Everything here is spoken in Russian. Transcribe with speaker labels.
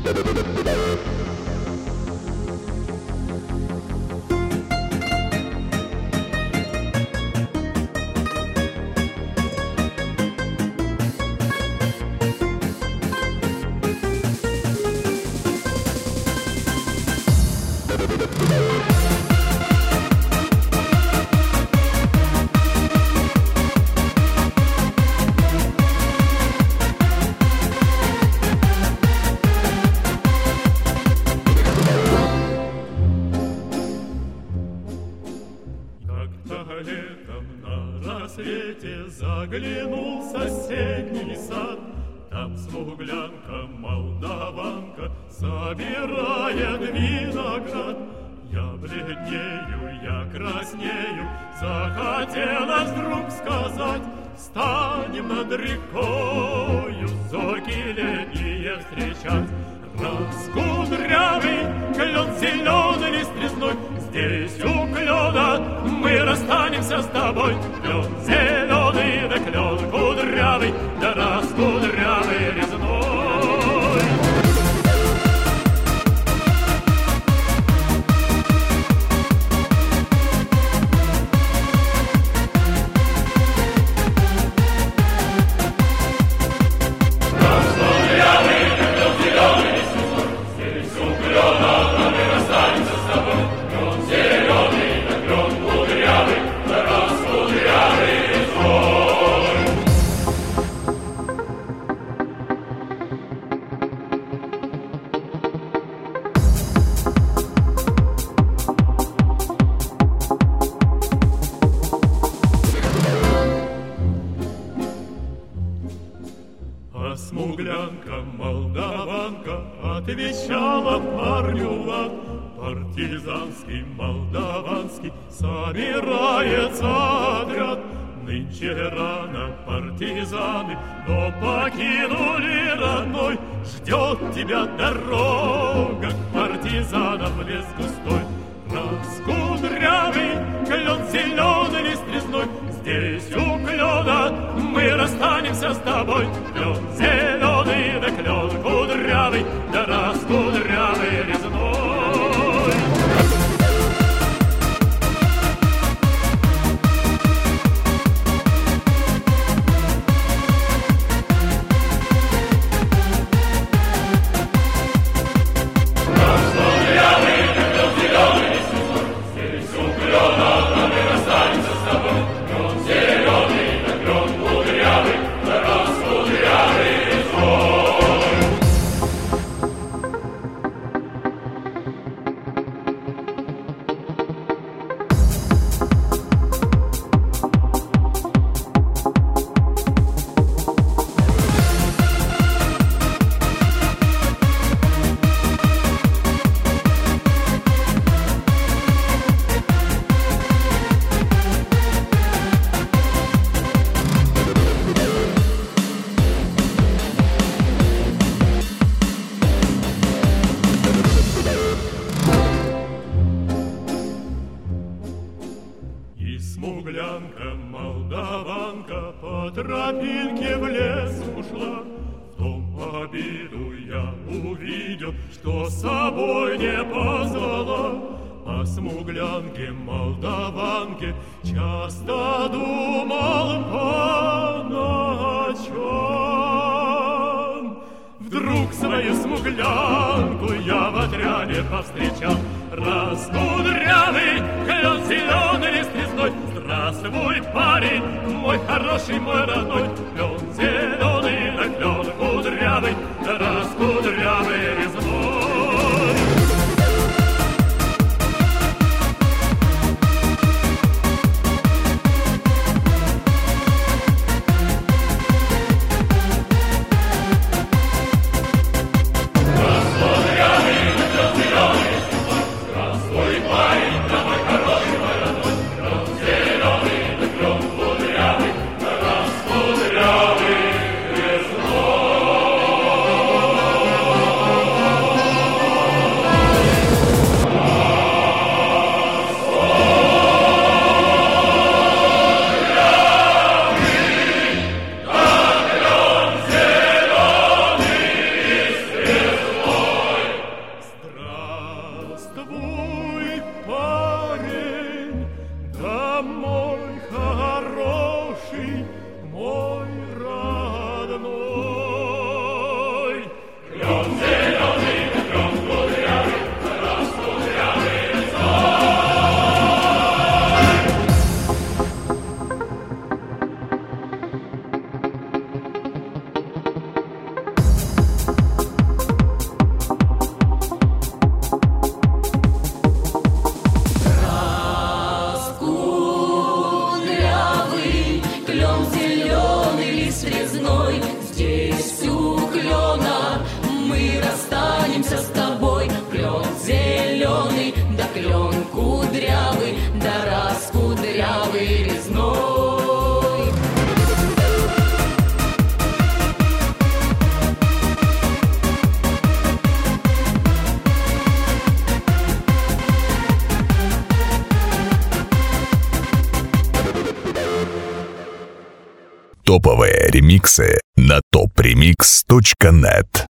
Speaker 1: Летом на рассвете заглянул в соседний сад. Там смуглянка, молдаванка собирает виноград. Я бледнею, я краснею, захотелось вдруг сказать: станем над рекою зорьки летние встречать. Раскудрявый клен зеленый лист резной, здесь у клена мы расстанемся с тобой. Клен зеленый, да клен кудрявый, да раскудрявый резной. Смуглянка, молдаванка отвечала парню лад. Партизанский, молдаванский собирается отряд. Нынче рано партизаны, но покинули родной. Ждет тебя дорога к партизанам в лес густой. Раскудрявый клен зеленый лист резной, здесь у клена мы расстанемся с тобой. Клен зеленый, да клен кудрявый, да раскудрявый резной. Смуглянка, молдаванка по тропинке в лес ушла. В том обиду я увидел, что с собой не позвала. О смуглянке, молдаванке часто думал по ночам. Вдруг свою смуглянку я в отряде повстречал. Раскудрявый клен зеленый лист резной, здравствуй, парень, мой хороший, мой родной. Клен зеленый, да клен кудрявый, да раскудрявый резной. Кудрявый,
Speaker 2: Топовые ремиксы на topremix.net.